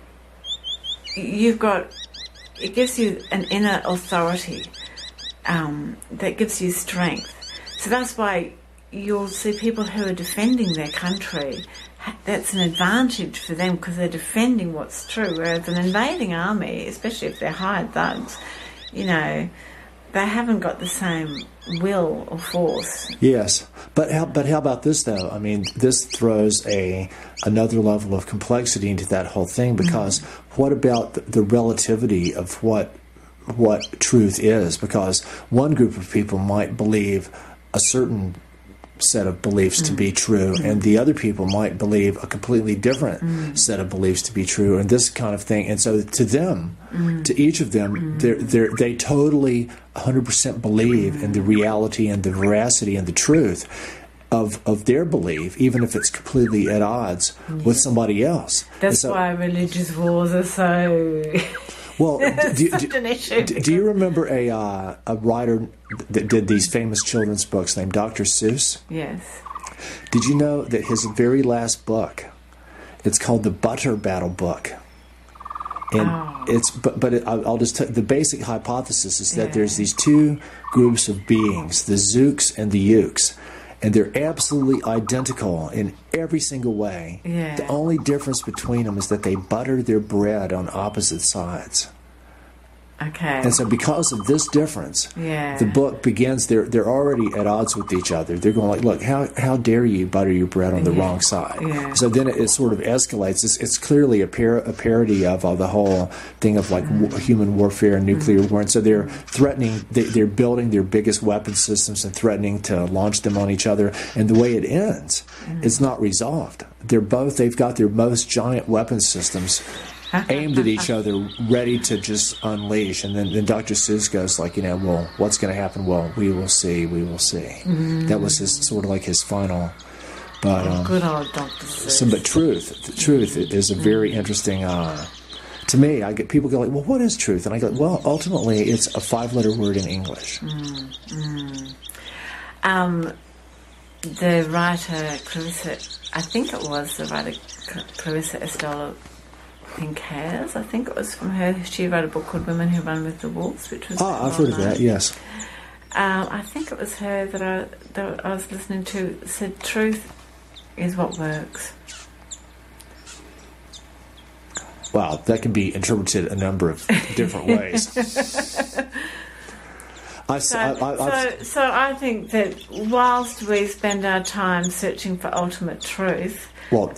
Speaker 2: gives you an inner authority that gives you strength. So that's why you'll see people who are defending their country, that's an advantage for them because they're defending what's true, whereas an invading army, especially if they're hired thugs, they haven't got the same will or force.
Speaker 1: Yes, but how about this though? I mean, this throws another level of complexity into that whole thing, because what about the relativity of what truth is? Because one group of people might believe a certain set of beliefs to be true, and the other people might believe a completely different set of beliefs to be true, and this kind of thing. And so to them, to each of them, they totally 100% believe in the reality and the veracity and the truth of their belief, even if it's completely at odds with somebody else.
Speaker 2: That's why religious wars are so...
Speaker 1: Well,
Speaker 2: such an issue.
Speaker 1: Do you remember a writer that did these famous children's books named Dr. Seuss?
Speaker 2: Yes.
Speaker 1: Did you know that his very last book, it's called the Butter Battle Book? And I'll just tell you, the basic hypothesis is that there's these two groups of beings, the Zooks and the Ukes, and they're absolutely identical in every single way.
Speaker 2: Yeah.
Speaker 1: The only difference between them is that they butter their bread on opposite sides.
Speaker 2: Okay.
Speaker 1: And so because of this difference,
Speaker 2: Yeah.
Speaker 1: the book begins, they're already at odds with each other. They're going like, look, how dare you butter your bread on the wrong side?
Speaker 2: Yeah.
Speaker 1: So then it sort of escalates. It's clearly a parody of the whole thing of like human warfare and nuclear war. And so they're threatening, they're building their biggest weapon systems and threatening to launch them on each other. And the way it ends, it's not resolved. They've got their most giant weapon systems aimed at each other, ready to just unleash. And then Dr. Seuss goes like, well, what's going to happen? Well, we will see. That was his sort of like his final. But
Speaker 2: good old Dr. Seuss.
Speaker 1: So, but truth is a very interesting. To me, I get people go like, well, what is truth? And I go, well, ultimately, it's a 5-letter word in English.
Speaker 2: The writer Clarissa, I think it was the writer Clarissa Estelle Pincares, I think it was from her. She wrote a book called Women Who Run with the Wolves, which was
Speaker 1: I've heard of that, yes.
Speaker 2: I think it was her that I was listening to, said truth is what works.
Speaker 1: Wow, that can be interpreted a number of different ways.
Speaker 2: So I think that whilst we spend our time searching for ultimate truth,
Speaker 1: well,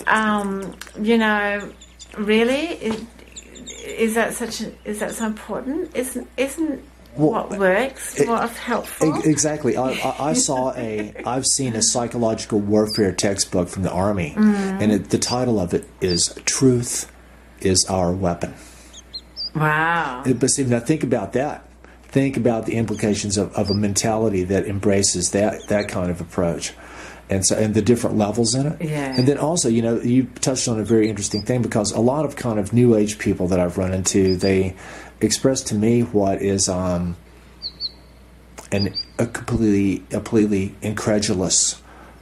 Speaker 2: really, is that so important? Isn't what works what's helpful?
Speaker 1: Exactly. I've seen a psychological warfare textbook from the Army, and the title of it is "Truth is Our Weapon."
Speaker 2: Wow.
Speaker 1: But see, now think about that. Think about the implications of a mentality that embraces that kind of approach. And the different levels in it.
Speaker 2: Yeah.
Speaker 1: And then also, you touched on a very interesting thing, because a lot of kind of New Age people that I've run into, they express to me what is a completely incredulous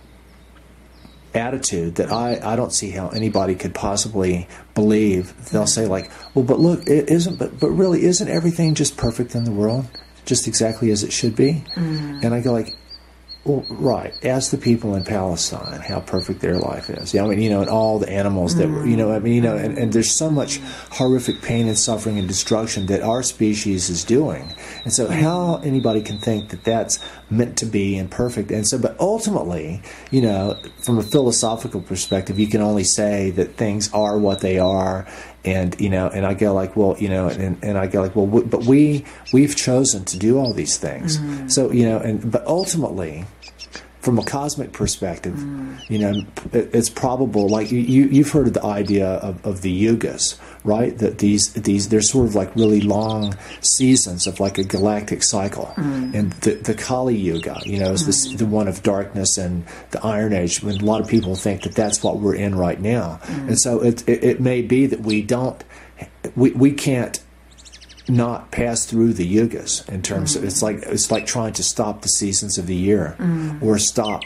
Speaker 1: attitude that I don't see how anybody could possibly believe. They'll say like, well, but look, but really, isn't everything just perfect in the world, just exactly as it should be? And I go like, well, right. Ask the people in Palestine how perfect their life is. Yeah, I mean, and all the animals that were, and there's so much horrific pain and suffering and destruction that our species is doing. And so how anybody can think that that's meant to be imperfect. And so, but ultimately, from a philosophical perspective, you can only say that things are what they are. And, and I go like, well, and I go like, well, but we've chosen to do all these things. So, but ultimately, from a cosmic perspective, it's probable, like you've heard of the idea of the yugas, right? That these they're sort of like really long seasons of like a galactic cycle. And the Kali Yuga, is the one of darkness and the Iron Age, when a lot of people think that that's what we're in right now. And so it may be that we can't not pass through the yugas in terms of it's like trying to stop the seasons of the year or stop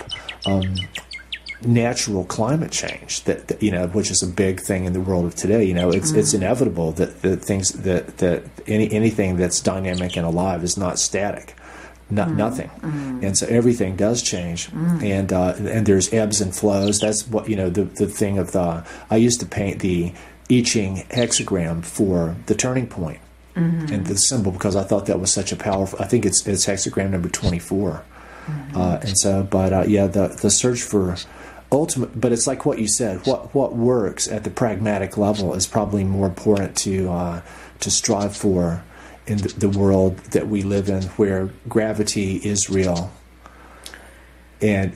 Speaker 1: natural climate change that which is a big thing in the world of today. It's inevitable that the things that anything that's dynamic and alive is not static. Nothing, and so everything does change, and there's ebbs and flows. That's what the thing of I used to paint the I Ching hexagram for the turning point and the symbol, because I thought that was such a powerful. I think it's hexagram number 24, and so the search for ultimate. But it's like what you said. What works at the pragmatic level is probably more important to strive for in the world that we live in, where gravity is real, and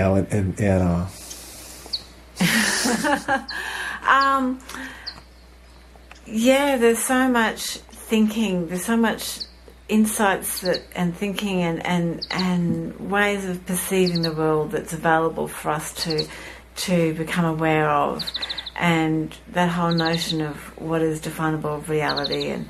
Speaker 2: there's so much thinking, there's so much insights and thinking and ways of perceiving the world that's available for us to become aware of, and that whole notion of what is definable of reality, and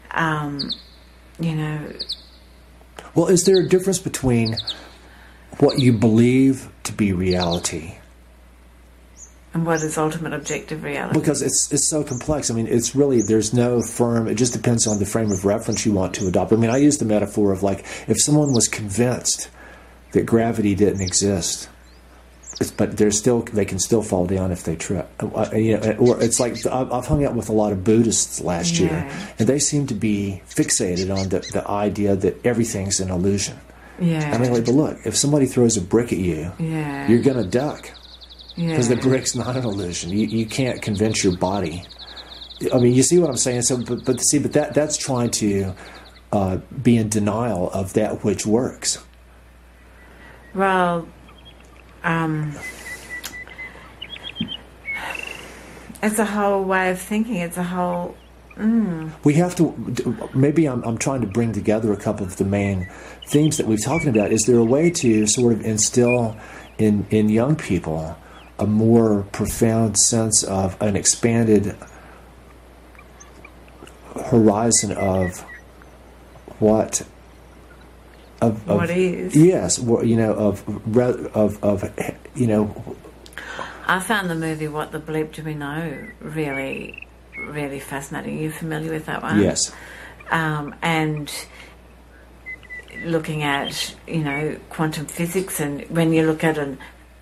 Speaker 1: Well, is there a difference between what you believe to be reality
Speaker 2: and what is ultimate objective reality?
Speaker 1: Because it's so complex. I mean, it's really, there's no firm, it just depends on the frame of reference you want to adopt. I mean, I use the metaphor of like, if someone was convinced that gravity didn't exist, but they can still fall down if they trip. Or it's like I've hung out with a lot of Buddhists last year, and they seem to be fixated on the idea that everything's an illusion.
Speaker 2: Yeah.
Speaker 1: I mean, like, but look, if somebody throws a brick at you, you're gonna duck because the brick's not an illusion. You can't convince your body. I mean, you see what I'm saying? So, but that's trying to be in denial of that which works.
Speaker 2: Well, it's a whole way of thinking. It's a whole.
Speaker 1: We have to. Maybe I'm trying to bring together a couple of the main themes that we've talking about. Is there a way to sort of instill in young people a more profound sense of an expanded horizon of what
Speaker 2: is?
Speaker 1: Yes,
Speaker 2: I found the movie What the Bleep Do We Know really, really fascinating. Are you familiar with that one?
Speaker 1: Yes.
Speaker 2: And looking at quantum physics, and when you look at an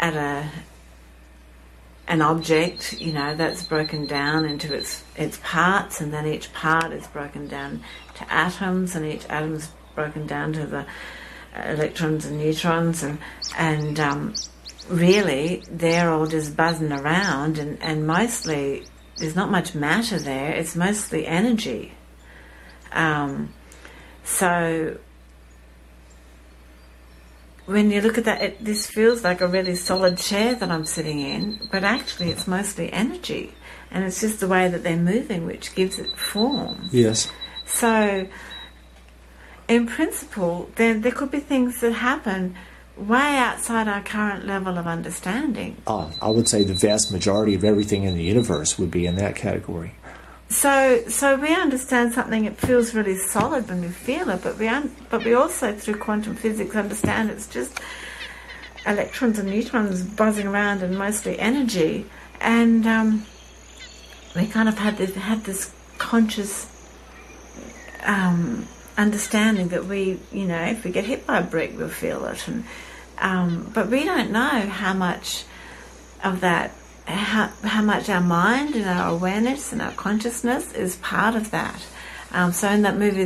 Speaker 2: object, that's broken down into its parts, and then each part is broken down to atoms, and each atom is broken down to the electrons and neutrons, and really they're all just buzzing around, and mostly there's not much matter there. It's mostly energy. So when you look at that, this feels like a really solid chair that I'm sitting in, but actually it's mostly energy, and it's just the way that they're moving which gives it form.
Speaker 1: Yes.
Speaker 2: So in principle, there could be things that happen way outside our current level of understanding.
Speaker 1: I would say the vast majority of everything in the universe would be in that category.
Speaker 2: So we understand something, it feels really solid when we feel it, but we also, through quantum physics, understand it's just electrons and neutrons buzzing around and mostly energy. And we kind of had this conscious understanding that we, if we get hit by a brick, we'll feel it. And but we don't know how much of that, how much our mind and our awareness and our consciousness is part of that. So in that movie,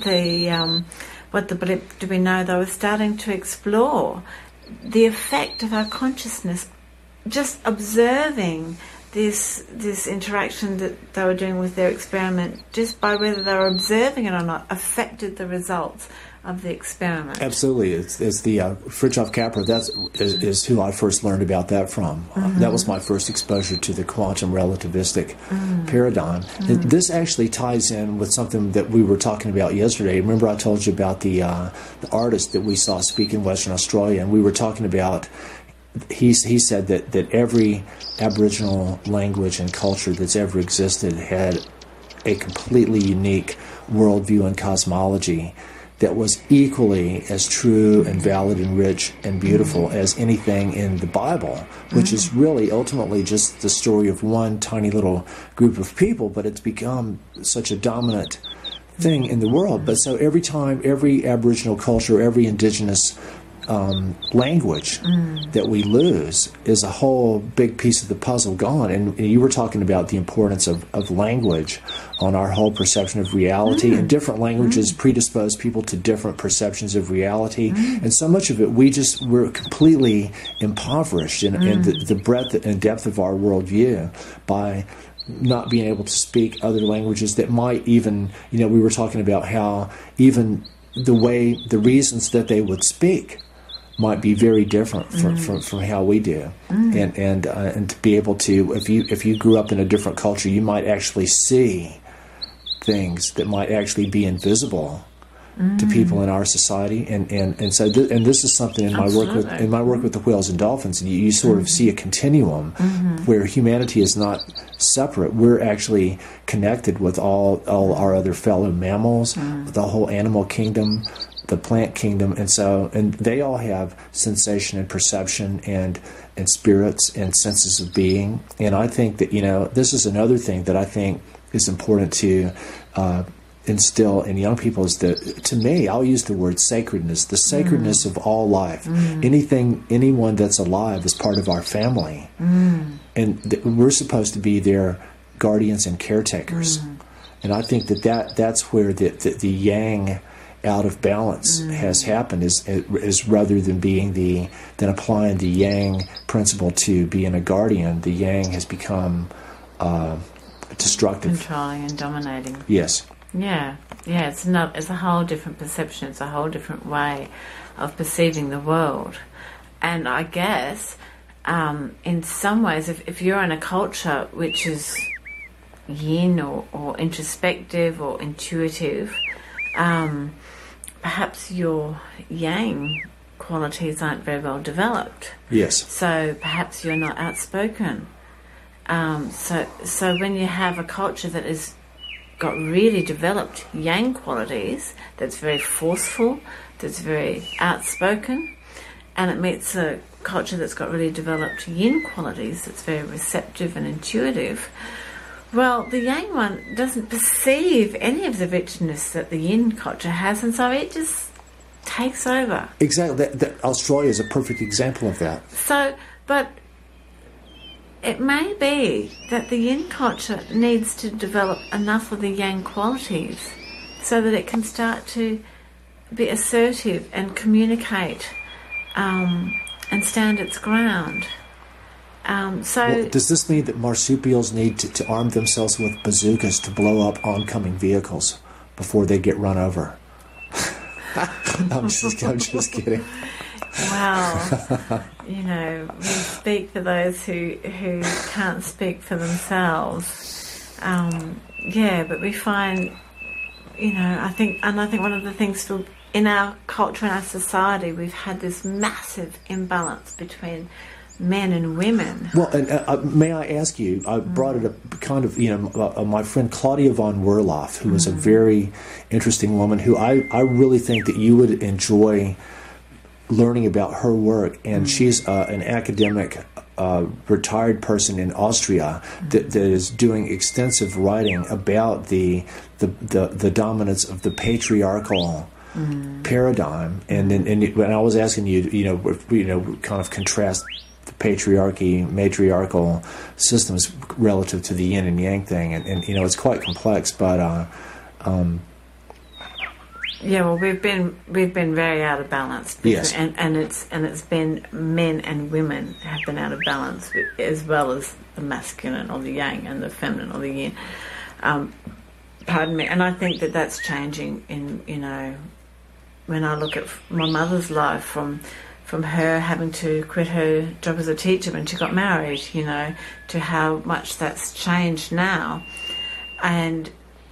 Speaker 2: the What the Bleep Do We Know, they were starting to explore the effect of our consciousness, just observing this interaction that they were doing with their experiment, just by whether they were observing it or not, affected the results of the experiment.
Speaker 1: Absolutely. It's the Fritjof Capra, is who I first learned about that from. That was my first exposure to the quantum relativistic paradigm. And this actually ties in with something that we were talking about yesterday. Remember I told you about the artist that we saw speak in Western Australia, and we were talking about, he said that every Aboriginal language and culture that's ever existed had a completely unique worldview and cosmology that was equally as true and valid and rich and beautiful as anything in the Bible, which is really ultimately just the story of one tiny little group of people, but it's become such a dominant thing in the world. But so every time, every Aboriginal culture, every indigenous language that we lose is a whole big piece of the puzzle gone. And you were talking about the importance of language on our whole perception of reality, and different languages predispose people to different perceptions of reality, and so much of it we're completely impoverished in the breadth and depth of our worldview by not being able to speak other languages that might even, we were talking about how even the reasons that they would speak might be very different from how we do, and to be able to, if you grew up in a different culture, you might actually see things that might actually be invisible to people in our society, and so this is something in my work with the whales and dolphins, and you sort of see a continuum where humanity is not separate. We're actually connected with all our other fellow mammals, with the whole animal kingdom, the plant kingdom, and they all have sensation and perception and spirits and senses of being. And I think that this is another thing that I think is important to instill in young people is to me, I'll use the word sacredness, the sacredness of all life. Anyone that's alive is part of our family. And we're supposed to be their guardians and caretakers. And I think that's where the yang out of balance has happened, is rather than applying the yang principle to being a guardian, the yang has become destructive,
Speaker 2: controlling and dominating.
Speaker 1: Yes.
Speaker 2: Yeah. It's a whole different perception. It's a whole different way of perceiving the world. And I guess in some ways, if you're in a culture which is yin or introspective or intuitive, perhaps your yang qualities aren't very well developed.
Speaker 1: Yes.
Speaker 2: So perhaps you're not outspoken. So when you have a culture that has got really developed yang qualities, that's very forceful, that's very outspoken, and it meets a culture that's got really developed yin qualities, that's very receptive and intuitive, well, the yang one doesn't perceive any of the richness that the yin culture has, and so it just takes over.
Speaker 1: Exactly. Australia is a perfect example of that.
Speaker 2: So, but it may be that the yin culture needs to develop enough of the yang qualities so that it can start to be assertive and communicate and stand its ground.
Speaker 1: Does this mean that marsupials need to arm themselves with bazookas to blow up oncoming vehicles before they get run over? I'm just kidding.
Speaker 2: Well, we speak for those who can't speak for themselves. But we find, I think one of the things in our culture and our society, we've had this massive imbalance between men and women.
Speaker 1: Well, and may I ask you, I brought it up kind of, my friend Claudia von Werloff, who is a very interesting woman who I really think that you would enjoy learning about her work. And she's an academic, retired person in Austria that is doing extensive writing about the dominance of the patriarchal paradigm. And I was asking you, kind of contrast the patriarchy, matriarchal systems relative to the yin and yang thing, and it's quite complex. But
Speaker 2: we've been very out of balance.
Speaker 1: Yes,
Speaker 2: and it's been men and women have been out of balance, as well as the masculine or the yang and the feminine or the yin. Pardon me. And I think that's changing. When I look at my mother's life, from her having to quit her job as a teacher when she got married, to how much that's changed now. And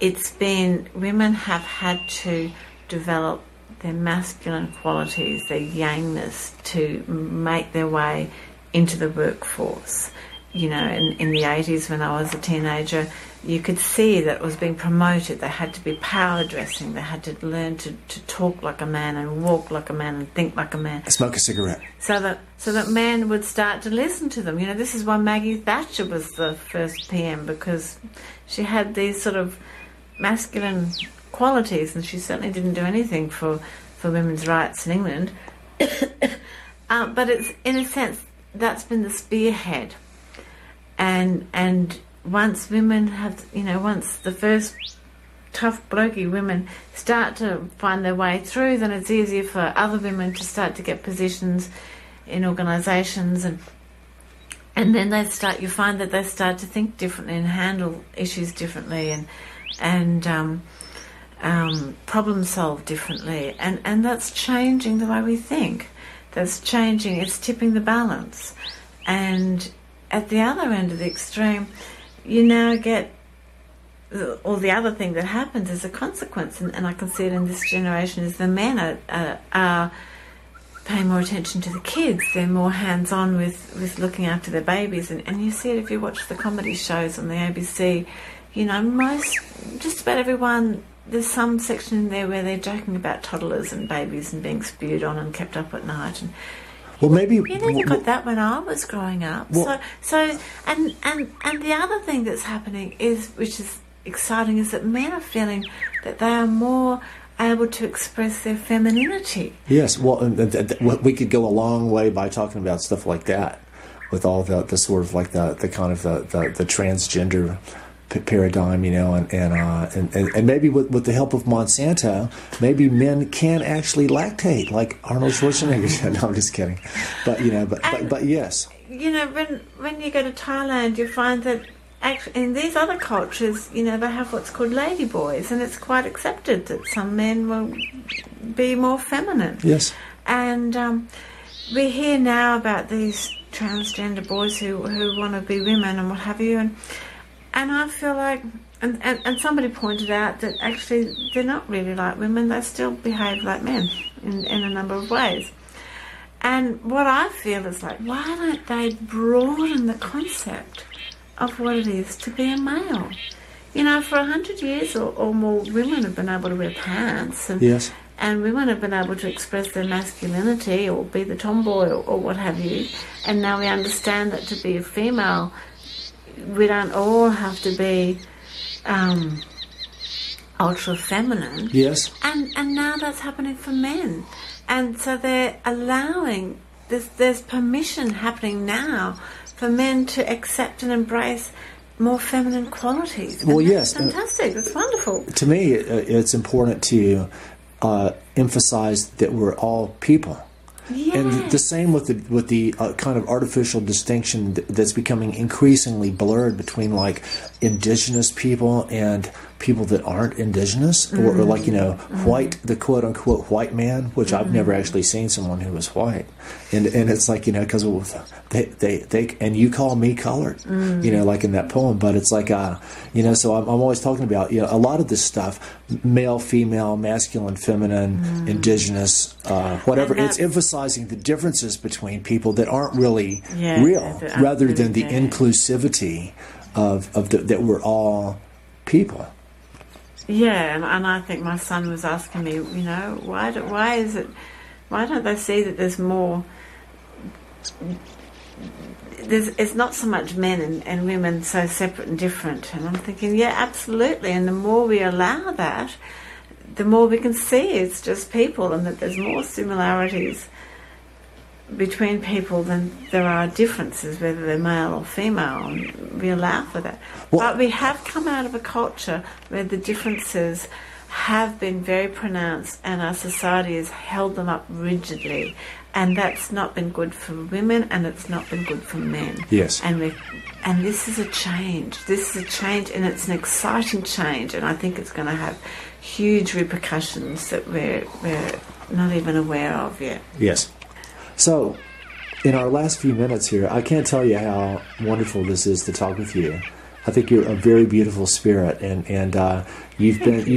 Speaker 2: women have had to develop their masculine qualities, their yangness, to make their way into the workforce. In the 80s when I was a teenager, you could see that it was being promoted. They had to be power dressing. They had to learn to talk like a man and walk like a man and think like a man.
Speaker 1: Smoke a cigarette.
Speaker 2: So that men would start to listen to them. This is why Maggie Thatcher was the first PM, because she had these sort of masculine qualities, and she certainly didn't do anything for women's rights in England. But it's, in a sense, that's been the spearhead. And once women have, once the first tough blokey women start to find their way through, then it's easier for other women to start to get positions in organisations, and then you find that they start to think differently and handle issues differently and problem solve differently, and that's changing the way we think. That's changing. It's tipping the balance, and at the other end of the extreme, you now get, or the other thing that happens as a consequence, and I can see it in this generation, is the men are paying more attention to the kids. They're more hands-on with looking after their babies, and you see it if you watch the comedy shows on the ABC. Just about everyone, there's some section in there where they're joking about toddlers and babies and being spewed on and kept up at night. And
Speaker 1: well, maybe
Speaker 2: you never got that when I was growing up. Well, so the other thing that's happening is, which is exciting is that men are feeling that they are more able to express their femininity.
Speaker 1: Yes, well, we could go a long way by talking about stuff like that, with all the sort of like the kind of the transgender paradigm, and maybe with the help of Monsanto, maybe men can actually lactate, like Arnold Schwarzenegger said. No, I'm just kidding, but yes.
Speaker 2: When you go to Thailand, you find that actually in these other cultures, they have what's called ladyboys, and it's quite accepted that some men will be more feminine.
Speaker 1: Yes.
Speaker 2: And we hear now about these transgender boys who want to be women and what have you, and I feel like, and somebody pointed out that actually they're not really like women, they still behave like men in a number of ways. And what I feel is like, why don't they broaden the concept of what it is to be a male? For 100 years or more, women have been able to wear pants, and
Speaker 1: yes.
Speaker 2: And women have been able to express their masculinity or be the tomboy or what have you. And now we understand that to be a female, we don't all have to be ultra feminine.
Speaker 1: Yes.
Speaker 2: And now that's happening for men. And so they're allowing, there's permission happening now for men to accept and embrace more feminine qualities.
Speaker 1: Well,
Speaker 2: and
Speaker 1: yes.
Speaker 2: That's fantastic. That's wonderful.
Speaker 1: To me, it's important to emphasize that we're all people.
Speaker 2: Yes.
Speaker 1: And the same with the kind of artificial distinction that's becoming increasingly blurred between like indigenous people and people that aren't indigenous, or like white, the quote unquote white man, which I've never actually seen someone who was white, and it's like because they and you call me colored, like in that poem, but it's like so I'm always talking about a lot of this stuff, male, female, masculine, feminine, indigenous, whatever. It's emphasizing the differences between people that aren't really real, rather than the inclusivity of that we're all people.
Speaker 2: Yeah, and I think my son was asking me, why don't they see that there's more? It's not so much men and women so separate and different. And I'm thinking, yeah, absolutely. And the more we allow that, the more we can see it's just people, and that there's more similarities between people than there are differences, whether they're male or female, and we allow for that. But we have come out of a culture where the differences have been very pronounced, and our society has held them up rigidly, and that's not been good for women, and it's not been good for men.
Speaker 1: Yes.
Speaker 2: And this is a change. This is a change, and it's an exciting change, and I think it's going to have huge repercussions that we're not even aware of yet.
Speaker 1: Yes. So, in our last few minutes here, I can't tell you how wonderful this is to talk with you. I think you're a very beautiful spirit, and you've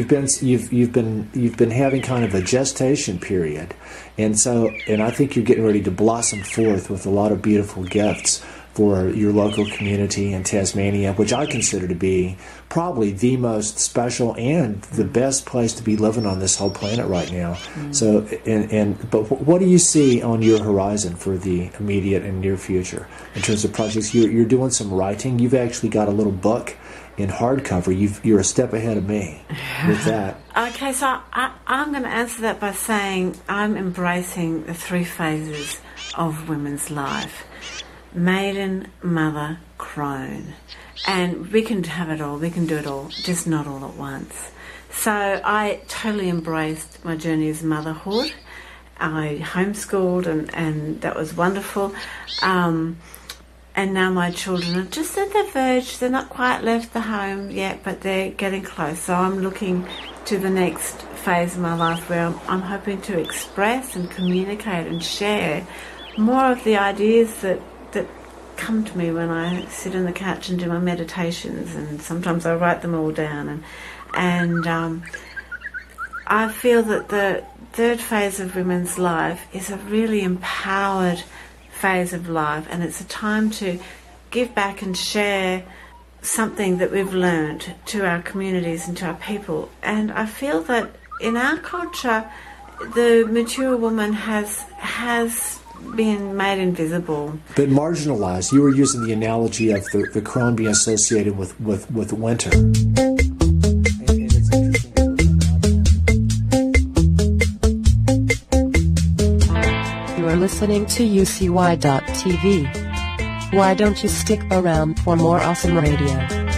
Speaker 1: been having kind of a gestation period, and I think you're getting ready to blossom forth with a lot of beautiful gifts for your local community in Tasmania, which I consider to be probably the most special and the best place to be living on this whole planet right now. So, but what do you see on your horizon for the immediate and near future in terms of projects? You're doing some writing. You've actually got a little book in hardcover. You're a step ahead of me with that.
Speaker 2: Okay, so I'm going to answer that by saying I'm embracing the 3 phases of women's life. Maiden, mother, crone. And we can have it all, we can do it all, just not all at once. So I totally embraced my journey as motherhood. I homeschooled and that was wonderful. And now my children are just at the verge, they're not quite left the home yet, but they're getting close. So I'm looking to the next phase of my life where I'm hoping to express and communicate and share more of the ideas that come to me when I sit on the couch and do my meditations, and sometimes I write them all down, and I feel that the 3rd phase of women's life is a really empowered phase of life, and it's a time to give back and share something that we've learned to our communities and to our people. And I feel that in our culture the mature woman has being made invisible.
Speaker 1: But marginalized. You were using the analogy of the crone being associated with winter.
Speaker 3: listening to UCY.tv. Why don't you stick around for more awesome radio?